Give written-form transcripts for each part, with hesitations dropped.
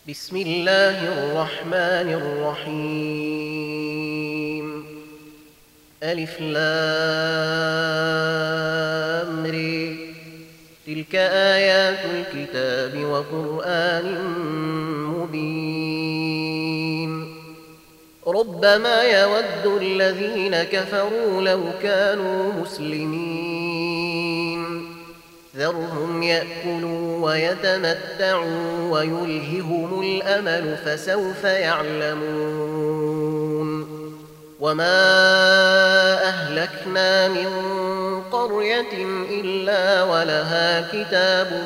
بسم الله الرحمن الرحيم. ألف لام ر. تلك آيات الكتاب وقرآن مبين. ربما يود الذين كفروا لو كانوا مسلمين. ذرهم يأكلوا ويتمتعوا ويلههم الأمل فسوف يعلمون. وما أهلكنا من قرية إلا ولها كتاب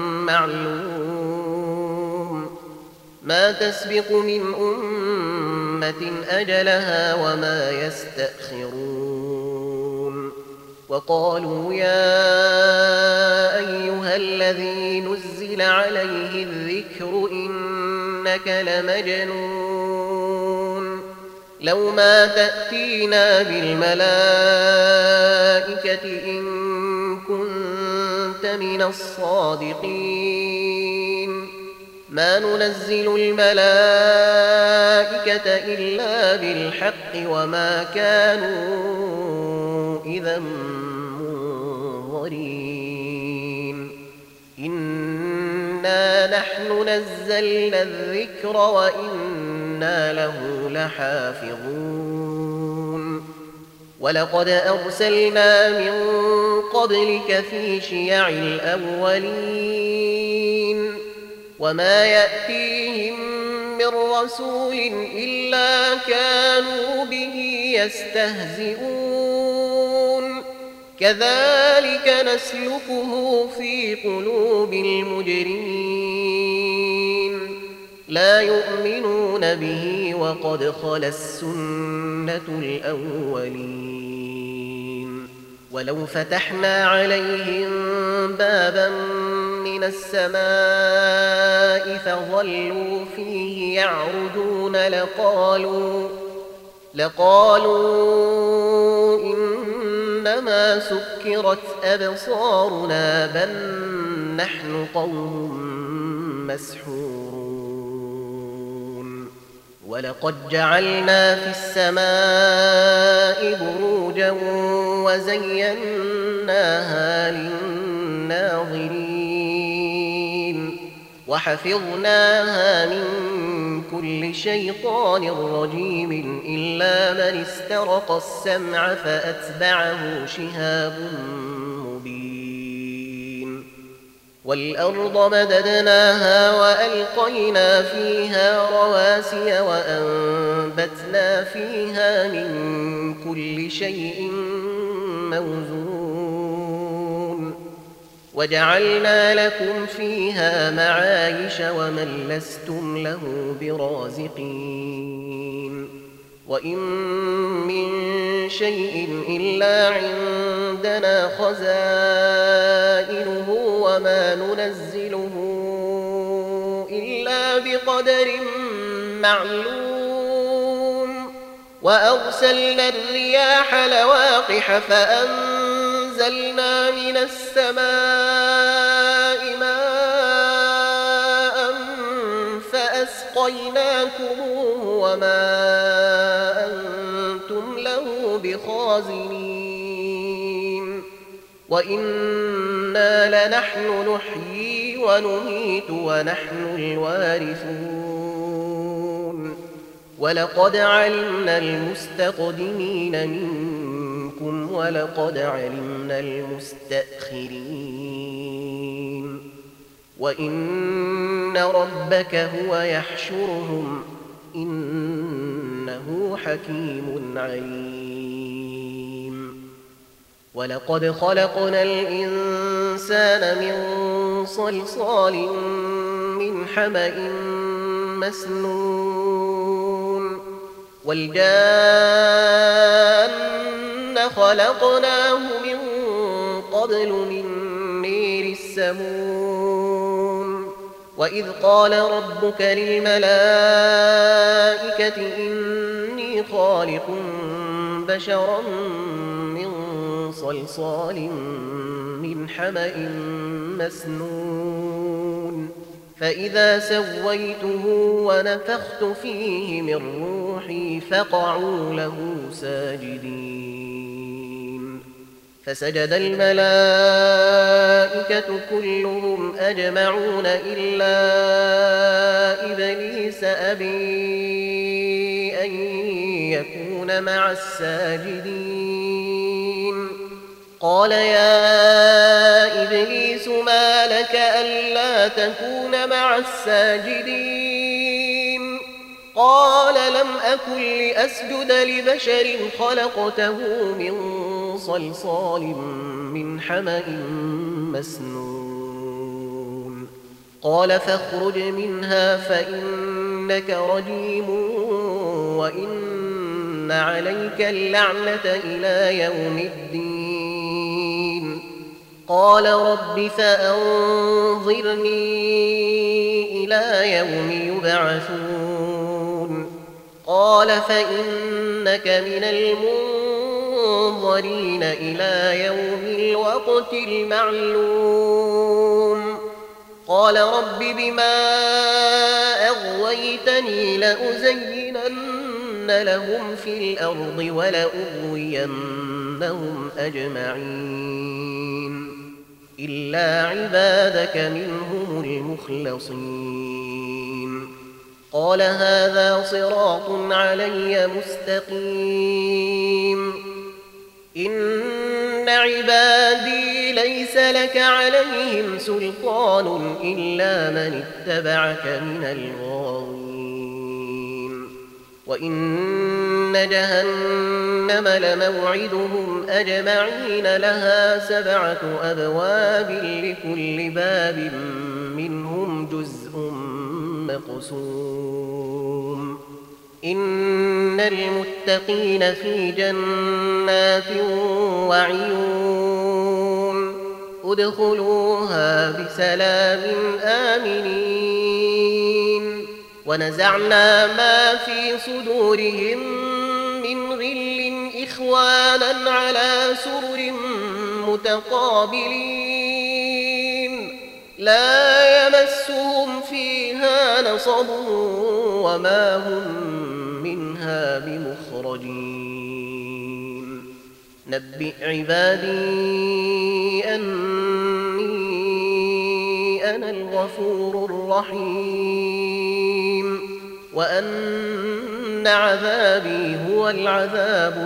معلوم. ما تسبق من أمة أجلها وما يستأخرون. وقالوا يا أيها الذي نزل عليه الذكر إنك لمجنون. لو ما تأتينا بالملائكة إن كنت من الصادقين. ما ننزل الملائكة إلا بالحق وما كانوا إذا منظرين. إنا نحن نزلنا الذكر وإنا له لحافظون. ولقد أرسلنا من قبلك في شيع الأولين. وما يأتيهم من رسول إلا كانوا به يستهزئون. كذلك نسلكه في قلوب المجرمين. لا يؤمنون به وقد خلت السنة الأولين. ولو فتحنا عليهم بابا من السماء فظلوا فيه يعرجون لقالوا إنما سكرت أبصارنا بل نحن قوم مسحورون. ولقد جعلنا في السماء بروجا وزيناها للناظرين وحفظناها من كل شيطان رجيم إلا من استرق السمع فأتبعه شهاب مبين. والأرض مددناها وألقينا فيها رواسي وأنبتنا فيها من كل شيء موزون. وجعلنا لكم فيها معايش ومن لستم له برازقين. وإن من شيء إلا عندنا خزائنه وما ننزله إلا بقدر معلوم. وأرسلنا الرياح لواقح فأنزلنا من السماء ماء فأسقيناكموه وما أنتم له بخازنين. وإنا لنحن نحيي ونميت ونحن الوارثون. ولقد علمنا المستقدمين منكم ولقد علمنا المستأخرين. وإن ربك هو يحشرهم إنه حكيم عليم. ولقد خلقنا الإنسان من صلصال من حمأ مسنون. والجان خلقناه من قبل من نير السموم. وإذ قال ربك للملائكة إني خالق بشرا من صلصال من حمأ مسنون فإذا سويته ونفخت فيه من روحي فقعوا له ساجدين فسجد الملائكة كلهم أجمعون إلا إبليس أبي أن يكون مع الساجدين قال يا إبليس ما لك ألا تكون مع الساجدين قال لم أكن لأسجد لبشر خلقته من صلصال من حمأ مسنون قال فاخرج منها فإنك رجيم وإن عليك اللعنة إلى يوم الدين قال رب فأنظرني إلى يوم يبعثون قال فإنك من المنظرين إلى يوم الوقت المعلوم قال رب بما أغويتني لأزينن لهم في الأرض ولأغوينهم أجمعين إلا عبادك منهم المخلصين قال هذا صراط علي مستقيم إن عبادي ليس لك عليهم سلطان إلا من اتبعك من الغاوين وإن جهنم لموعدهم أجمعين لها 7 أبواب لكل باب منهم جزء مقسوم إن المتقين في جنات وعيون ادخلوها بسلام آمنين ونزعنا ما في صدورهم من غل إخوانا على سرر متقابلين لا يمسهم فيها نصب وما هم منها بمخرجين نبئ عبادي أني أنا الغفور الرحيم وأن عذابي هو العذاب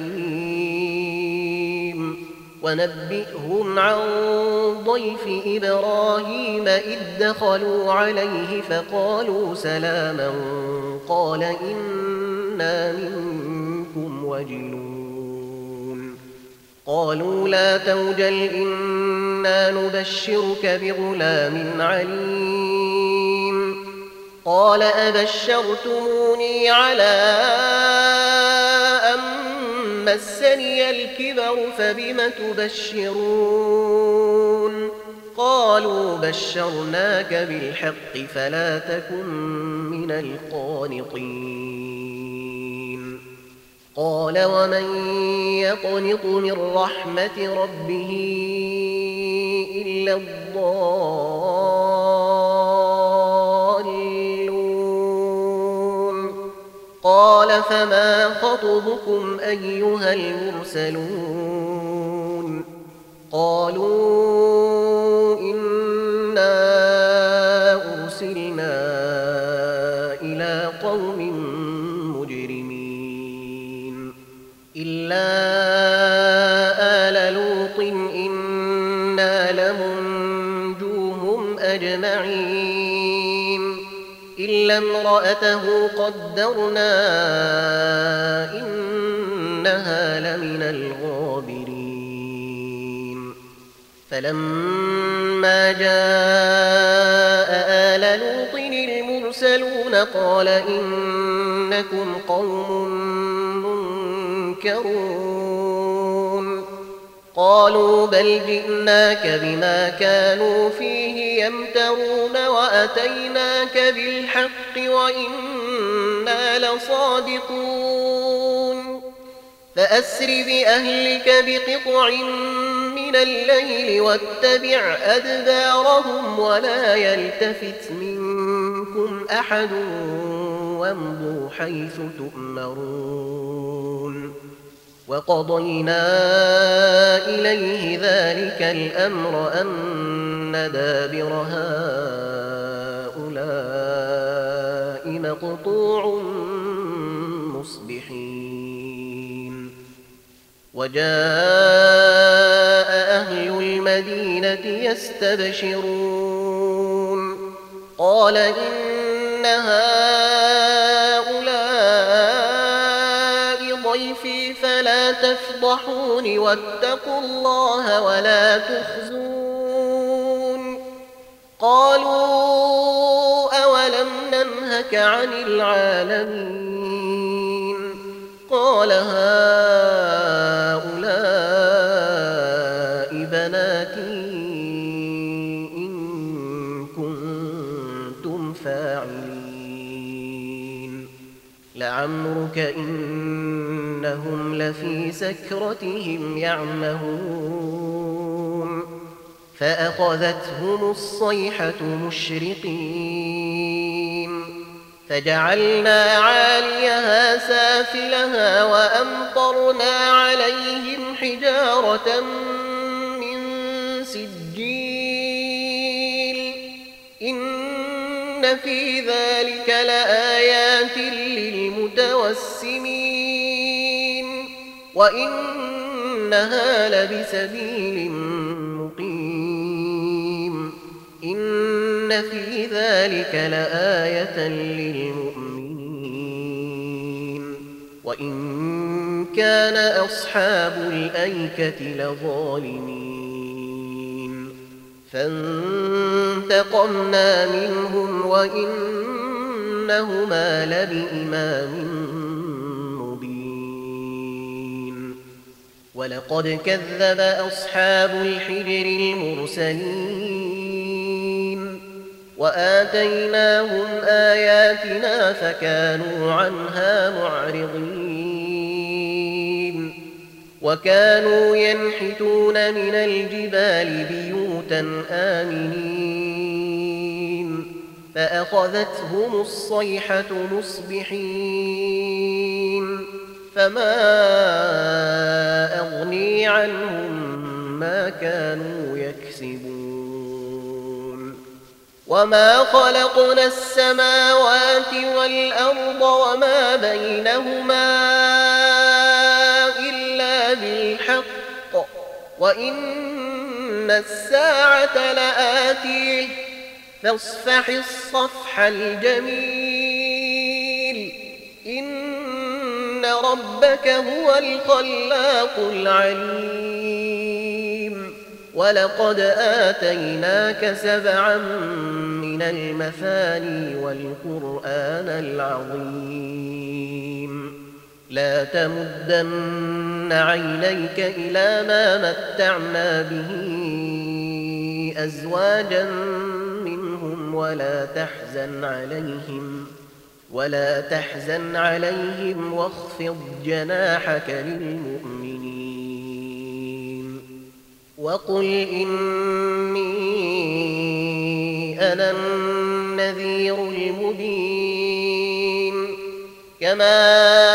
الأليم ونبئهم عن ضيف إبراهيم إذ دخلوا عليه فقالوا سلاما قال إنا منكم وجلون قالوا لا توجل إنا نبشرك بغلام عليم قال أبشرتموني على أن مسني الكبر فبم تبشرون قالوا بشرناك بالحق فلا تكن من القانطين قال ومن يقنط من رحمة ربه إلا الضالون قال فما خطبكم أيها المرسلون قالوا إنا أرسلنا إلى قوم مجرمين إلا آل لوط إنا لمنجوهم أجمعين إلا امرأته قدرنا إنها لمن الغابرين فلما جاء آل لوط المرسلون قال إنكم قوم منكرون قالوا بل جئناك بما كانوا فيه يمترون وأتيناك بالحق وإنا لصادقون فأسر بأهلك بقطع من من الليل واتبع أدبارهم ولا يلتفت منكم أحد وامضوا حيث تؤمرون وقضينا إليه ذلك الأمر أن دابر هؤلاء مقطوع مصبحين وجاء أهل المدينة يستبشرون قال إن هؤلاء ضيفي فلا تفضحون واتقوا الله ولا تخزون قالوا أولم ننهك عن العالمين قال هؤلاء بناتي إن كنتم فاعلين لعمرك إنهم لفي سكرتهم يعمهون فأخذتهم الصيحة مشرقين فجعلنا عاليها سافلها وأمطرنا عليهم حجارة من سجيل إن في ذلك لآيات للمتوسمين وإنها لبسبيل مقيم إن في ذلك لآية للمؤمنين وإن كان أصحاب الأيكة لظالمين فانتقمنا منهم وإنهما لبإمام مبين ولقد كذب أصحاب الحجر المرسلين وآتيناهم آياتنا فكانوا عنها معرضين وكانوا ينحتون من الجبال بيوتا آمنين فأخذتهم الصيحة مصبحين فما أغني عنهم ما كانوا يكسبون وما خلقنا السماوات والأرض وما بينهما إلا بالحق وإن الساعة لآتيه فاصفح الصفح الجميل إن ربك هو الخلاق العليم ولقد آتيناك 7 من المثاني والقرآن العظيم لا تمدن عينيك إلى ما متعنا به أزواجا منهم ولا تحزن عليهم واخفض جناحك للمؤمنين وقل إني أنا النذير المبين كما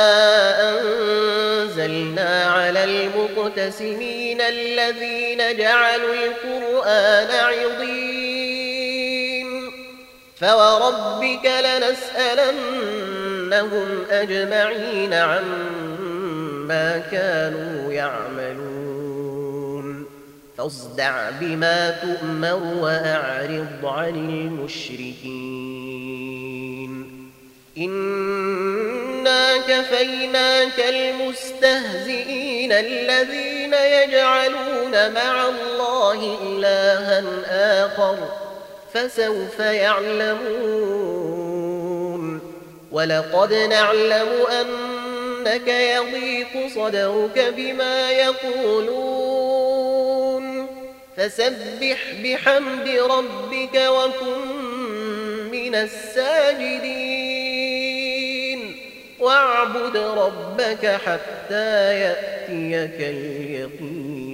أنزلنا على المقتسمين الذين جعلوا القرآن عضين فوربك لنسألنهم أجمعين عما كانوا يعملون فاصدع بما تؤمر وأعرض عن المشركين إنا كفيناك المستهزئين الذين يجعلون مع الله إلها آخر فسوف يعلمون ولقد نعلم أنك يضيق صدرك بما يقولون فسبح بحمد ربك وكن من الساجدين واعبد ربك حتى يأتيك اليقين.